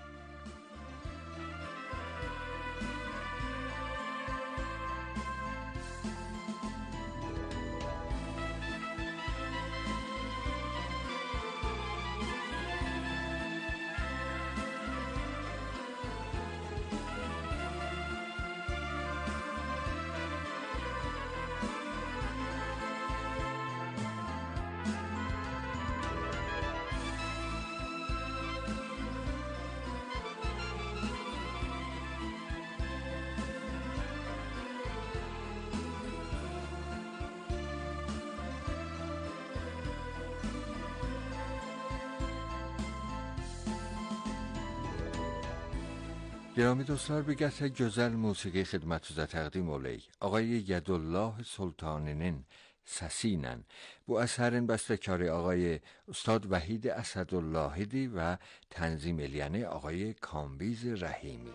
گرامی دوستlar bir qətrə gözəl musiqi xidmətinizə təqdim olək. Ağay Yədullah Sultaninin səsi ilə bu əsərin bəstəkarı ağay Ustad Vəhid Əsədullahidir və tənzim eləyəni ağay Kambiz Rəhimi.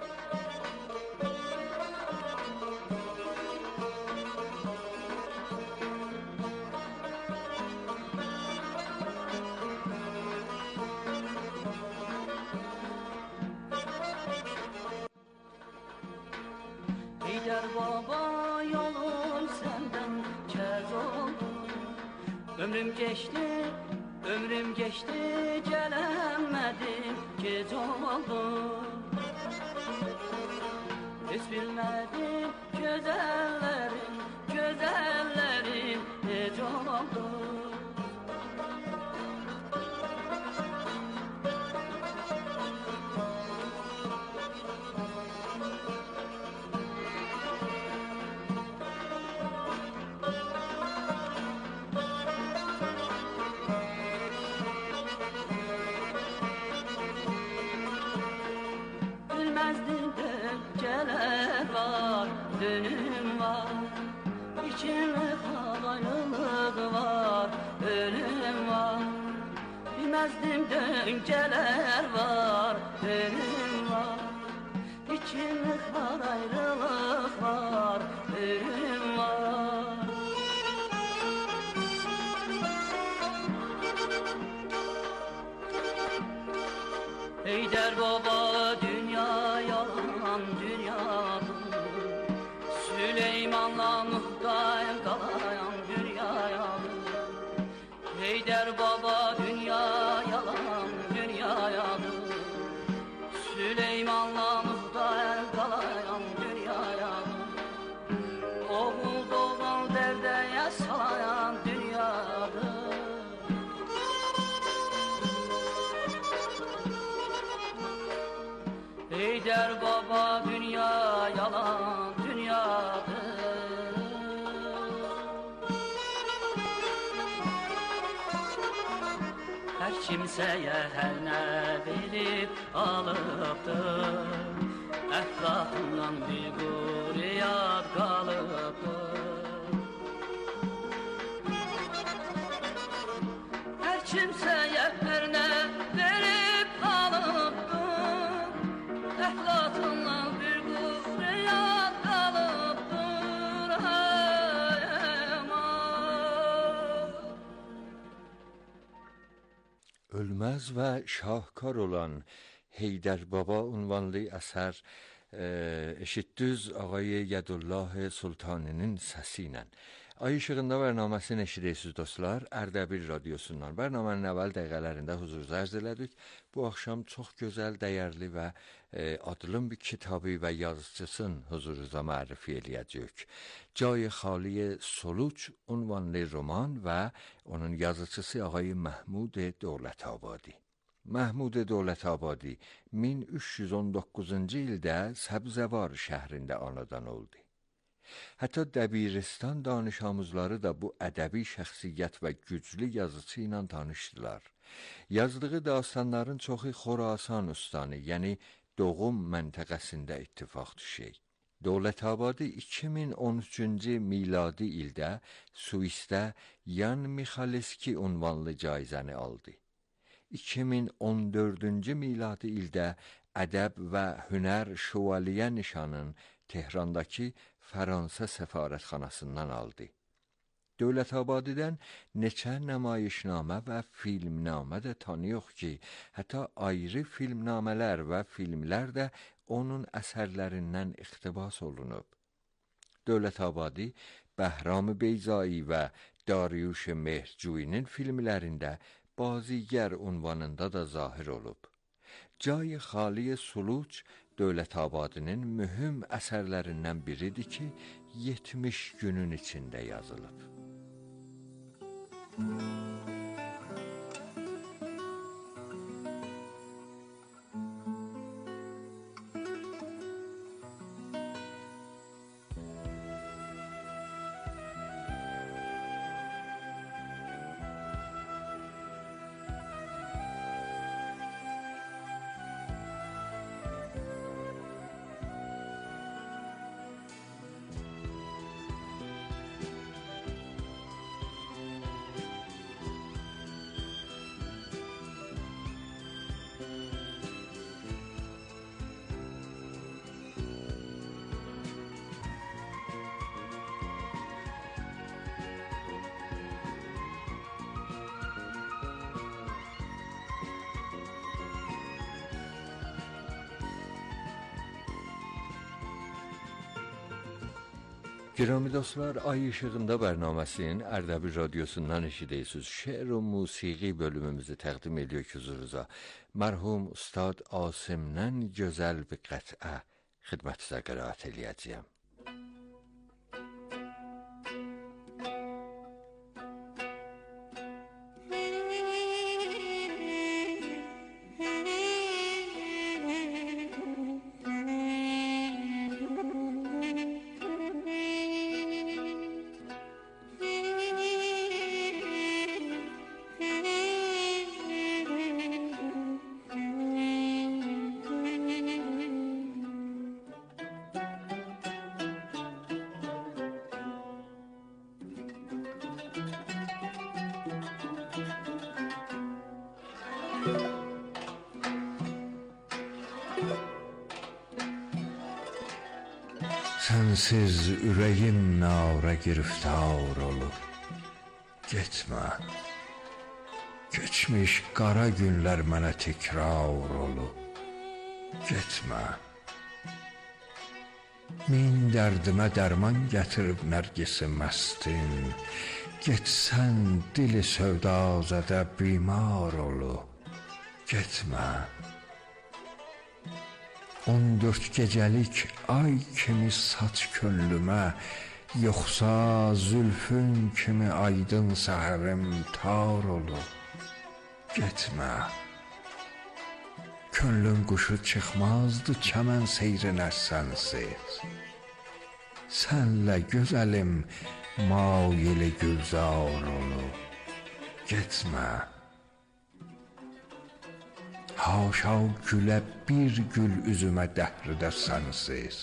Ömrüm geçti, gelemedim, gec oldu. Hiç bilmedim, güzellerim, gec oldu. Dönüm var, içimde ayrılık var, ölüm var. Bilmezdim dönceler var, dönüm var. İçimde ayrılık var, ölüm var. Ey baba dünya yalan dünyadır. Süleyman'la muhtayım kalayan dünyaya. Heyder baba dünya yalan dünyaya. Süleyman'la muhtayım kalayan dünyaya. Oğul doğal derdeye salayan dünyadır. Heyder baba dünya yalan dünyadır. Her kimseye her ne verip alıptır. Ətrafından bir quriyat qalıbdır. mümtaz və şahkar olan Heydər Baba ünvanlı əsər eşitdiniz Ağay Yədullah Sultaninin səsi ilə. Ay işığında bərnaməsini eşidirsiniz dostlar. Ərdəbil radiosundan. Bərnamənin əvvəl dəqiqələrində huzurunuza ərz elədik. Bu axşam çox gözəl, dəyərli və adlım bir kitabı və yazıcısının huzurunuza mərifə eləyəcək. Cay Xali Suluç ünvanlı roman və onun yazıcısı Ağay Məhmud Dövlətabadi. Məhmud Dövlətabadi 1319-cu ildə Səbzəvar şəhrində anadan oldu. Hətta dəbiristan danış amuzları da bu ədəbi şəxsiyyət və güclü yazıcı ilə tanışdılar. Yazdığı dastanların çoxu Xorasan ustanı, yəni Doğum məntəqəsində ittifaq düşək. Dövlətabadi 2013-cü miladi ildə Suisdə Yan Mixalevski ünvanlı caizəni aldı. 2014-cü miladi ildə ədəb və hünər şövalyə nişanın Tehrandakı Fransa səfarətxanasından aldı. Dövlətabadidən neçə nəmayişnamə və filmnamə də tanıyıq ki, hətta ayrı filmnamələr və filmlər də onun əsərlərindən iqtibas olunub. Dövlətabadi Bəhram Beyzai və Dariuş Mehcuyinin filmlərində bazigər ünvanında da zahir olub. Cay Xali Suluç Dövlətabadinin mühüm əsərlərindən biridir ki, 70 günün içində yazılıb. Girami dostlar, Ay İşığında bərnaməsinin Ərdəbil radiosundan eşidirsiniz. Şeir və musiqi bölümümüzü təqdim ediyor ki huzurunuza. Mərhum Ustad Asimdən gözəl bir qət'ə xidmətinizə qiraət eləyəcəyəm. Sensiz ürəyim nara giriftar olur. Getmə. Keçmiş qara günlər mənə təkrar olur. Getmə. Min dərdimə dərman gətirib nərgisi məstin. Getsən dili sövdazədə bimar olur. Getmə. 14 gecəlik ay kimi saç könlümə, yoxsa zülfün kimi aydın səhərim tar olur. Getmə. Könlün quşu çıxmazdı çəmən seyrinə sənsiz. Sənlə gözəlim maili gülzar olur. Getmə. Haşa gülə bir gül üzümə dəhrdə sənsiz.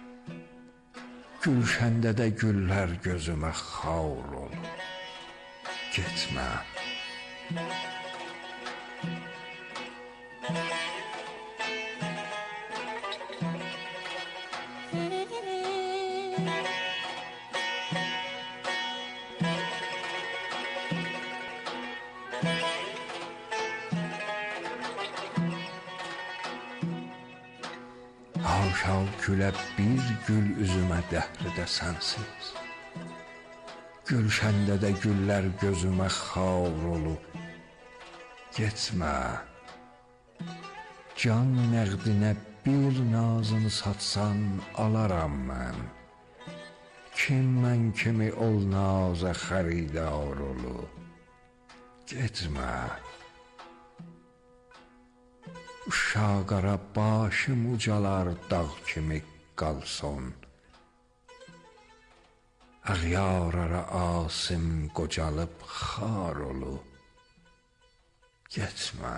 Gülşəndə də güllər gözümə xar olur. Getmə. Haşa gülə bir gül üzümə dəhrdə sənsiz. Gülşəndə də güllər gözümə xar olub. Getmə, can nəğdinə bir nazını satsan alaram mən. Kim mən kimi ol naza xəridar olub. Getmə, uşaqara başım ucalar dağ kimi qalson. Əğyarara asim qocalıb xar olub. Getmə.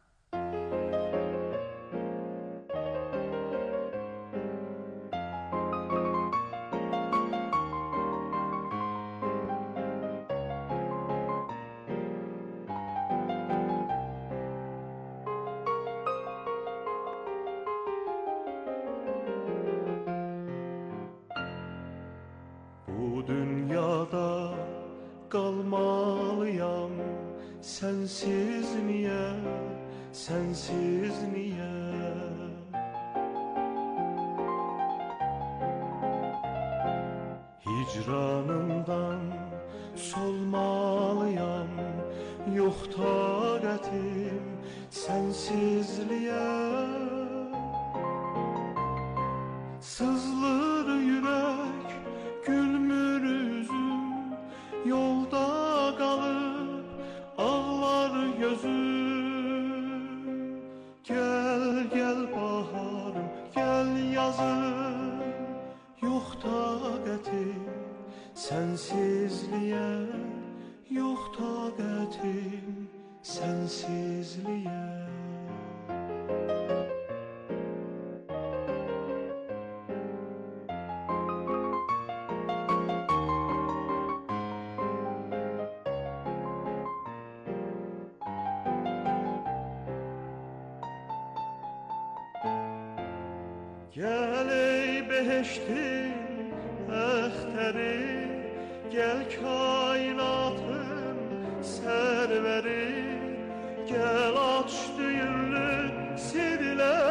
Bu dünyada qalmalıyam, sensiz niye, sensiz niye? Hicranından solmalıyam, yok taqətim sensizliyə. Sızlır yürək, gülmür üzüm, yolda qalıb ağlar gözüm. Gəl, gəl baharım, gəl yazım, yox taqətim sensizliyə, yox taqətim sensizliyə. Gel ey beheştin əxtəri, gel kainatın sərvəri, gel aç düyünlü sirlər.